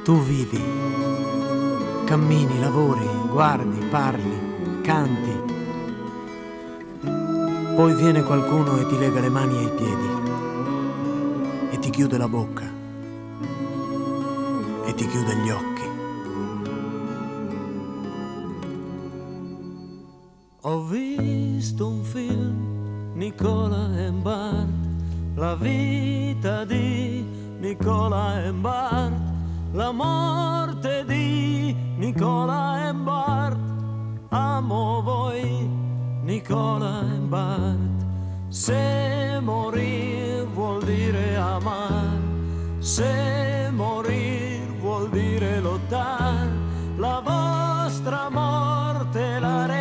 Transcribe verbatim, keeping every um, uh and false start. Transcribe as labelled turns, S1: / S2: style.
S1: Tu vivi, cammini, lavori, guardi, parli, canti. Poi viene qualcuno e ti lega le mani ai piedi e ti chiude la bocca e ti chiude gli occhi.
S2: Ho visto un film, Nicola e Bart, la vita di Nicola e Bart, la morte di Nicola e Bart. Amo voi, Nicola e Bart. Se morire vuol dire amare, se